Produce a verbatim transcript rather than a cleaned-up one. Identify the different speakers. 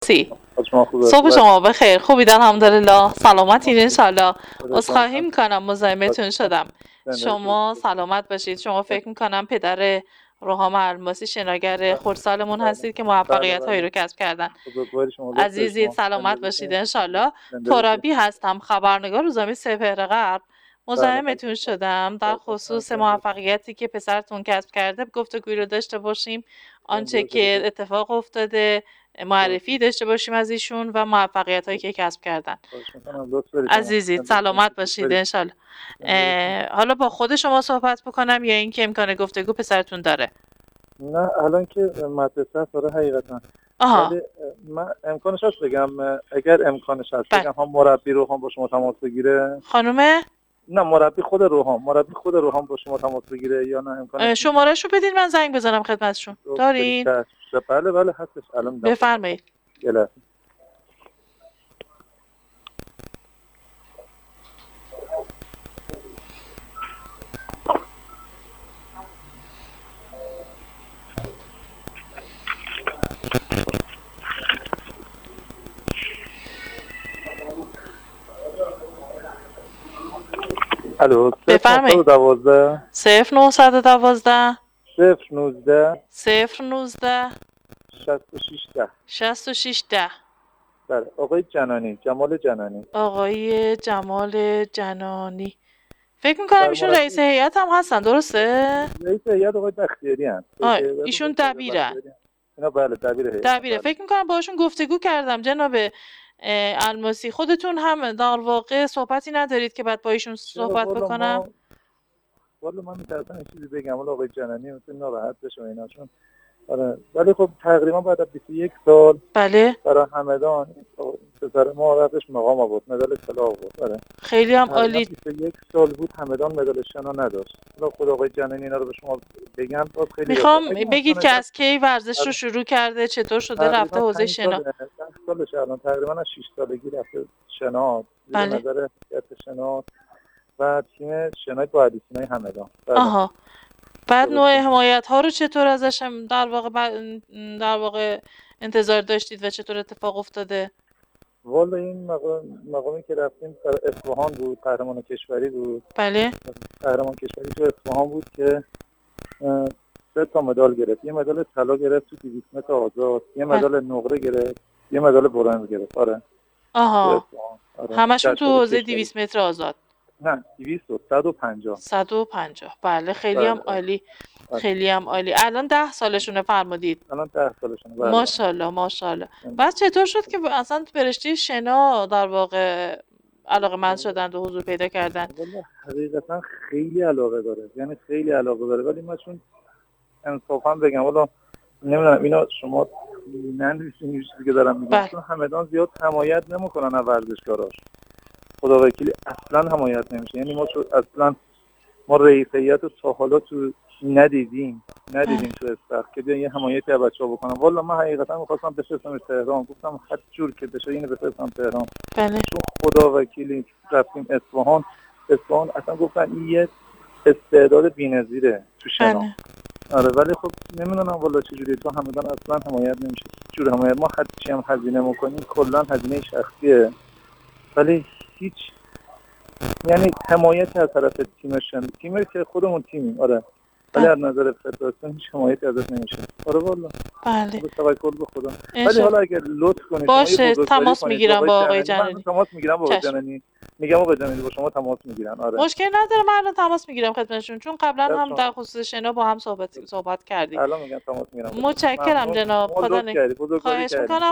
Speaker 1: سی
Speaker 2: شما خوبه؟
Speaker 1: صبح شما بخیر. خوبید الحمدلله. سلامتین انشالله. عذرخواهی میکنم مزاحمتون شدم. شما سلامت باشید. شما فکر میکنم پدر روحام الماسی شناگر خردسالمون هستید که موفقیت هایی رو کسب کردن. عزیزید سلامت باشید انشالله. ترابی هستم، خبرنگار روزنامه سپهر غرب. مزاحمتون شدم در خصوص موفقیتی که پسرتون کسب کرده گفتگویی رو داشته باشیم، آنچه که اتفاق افتاده معرفی داشته باشیم از ایشون و موفقیت هایی که کسب کردن. عزیزید سلامت باشید انشالله. حالا با خود شما صحبت بکنم یا اینکه امکان گفتگو پسرتون داره؟
Speaker 2: نه الان که مدرسه است داره حقیقتا. ولی من امکانش هست بگم، اگر امکانش هست بگم هم مربی روحان با شما تماس بگیره.
Speaker 1: خانومه؟
Speaker 2: نه مربی خود روحان، مربی خود روحان با شما تماس بگیره یا نه امکانش؟
Speaker 1: شمارهشو بدین من زنگ بزنم خدمتشون. دارین؟
Speaker 2: بله بله هستش الان.
Speaker 1: بفرمایید.
Speaker 2: گله. الو
Speaker 1: بفرمایید.
Speaker 2: دوازده
Speaker 1: صفر نهصد و دوازده
Speaker 2: صفر نوزده
Speaker 1: صفر نوزده
Speaker 2: شصت و شش ده
Speaker 1: شصت و شش ده.
Speaker 2: بله آقای جنانی، جمال جنانی.
Speaker 1: آقای جمال جنانی. فکر میکنم ایشون رئیس هیئت هم هستن، درسته؟
Speaker 2: رئیس هیئت آقای بختیاری هستن.
Speaker 1: ایشون دبیرن.
Speaker 2: اینا بله دبیر هیئت.
Speaker 1: دبیره. فکر میکنم باهاشون گفتگو کردم جناب الماسی. خودتون هم در واقع صحبتی ندارید که بعد با ایشون صحبت بکنم؟
Speaker 2: والا من می‌ترسم این چیزی بگم ولی آقای جنانی مثلا ناراحت بشه اینا، چون آره ولی خب تقریبا بعد از بیست و یک سال
Speaker 1: بله
Speaker 2: برای همدان پسر ما رفتش مقام آورد، مدال طلا آورد. آره
Speaker 1: خیلی هم عالی.
Speaker 2: بیست و یک سال بود همدان مدال شنا نداشت. خدا خدا آقای جنانی اینا رو به شما بگم باز خیلی
Speaker 1: میخوام بگید که از کی ورزش رو شروع کرده، چطور شده رفته حوزه شنا؟
Speaker 2: ده سالشه الان، تقریبا از شش سالگی رفته شنا، زیر نظر هیئت شنا و تیم شنای با ادیسینای همدان.
Speaker 1: آها. بعد نوع حمایت ها رو چطور ازش در واقع در واقع انتظار داشتید و چطور اتفاق افتاده؟
Speaker 2: والا این مقام مقامی که رفتیم در اصفهان بود، قهرمان کشوری بود.
Speaker 1: بله
Speaker 2: قهرمان کشوری تو اصفهان بود که سه تا مدال گرفت. یه مدال طلا گرفت تو دویست متر آزاد، یه مدال نقره گرفت، یه مدال برنز گرفت. آره
Speaker 1: آها. آره. همشون تو حوزه دویست متر آزاد؟
Speaker 2: نه دویست و صد و پنجاه.
Speaker 1: صد و پنجاه. بله خیلی بله. هم عالی. بله. خیلی هم عالی. الان ده سالشونه فرمودید؟
Speaker 2: الان ده سالشونه. بله.
Speaker 1: ماشاءالله ماشاءالله. بعد چطور شد که اصلا به رشته شنا در واقع علاقه‌مند شدن و حضور پیدا کردن؟
Speaker 2: والله حقیقتا خیلی علاقه داره، یعنی خیلی علاقه داره، ولی من چون انصافا بگم والا نمیدونم اینا شما ننویسین این چیزی که دارم میگم، چون همدان زیاد حمایت نمیکنن از ورزشکاراش. خدا وکیلی اصلا حمایت نمیشه. یعنی ما اصلا ما رئیس هیئت تا حالا تو ندیدیم ندیدیم تو استخ که بیا یه حمایتی از بچه‌ها بکنم. والا من حقیقتا می‌خواستم بفرستم تهران، گفتم هر جور که بشه اینو بفرستم تهران.
Speaker 1: بله.
Speaker 2: چون خدا وکیلی رفتیم اصفهان، اصفهان اصلا گفتن این یه استعداد بی‌نظیره تو شنا.
Speaker 1: بله.
Speaker 2: آره ولی خب نمیدونم والا چجوری تو همدان اصلا حمایت نمیشه. جور حمایت ما هر چی هم هزینه می‌کنیم کلا هزینه شخصیه، ولی هیچ یعنی حمایت از طرف تیمشون تیمی که خودمون تیمیم. آره ولی از نظر فدراسیون هیچ حمایتی ازش نمیشه. آره والله.
Speaker 1: بله.
Speaker 2: به توکل به خدا. ولی حالا اگر لطف کنید
Speaker 1: باشه تماس میگیرم با آقای جنانی.
Speaker 2: من تماس میگیرم با آقای جنانی. میگم آقای جنانی با شما تماس میگیرن. آره
Speaker 1: مشکل نداره، من الان تماس میگیرم خدمتشون، چون قبلا هم در خصوص شنا با هم صحبت صحبت کردیم.
Speaker 2: الان میگم تماس میگیرم.
Speaker 1: متشکرم جناب. خدا نگهدار. خواهش میکنم.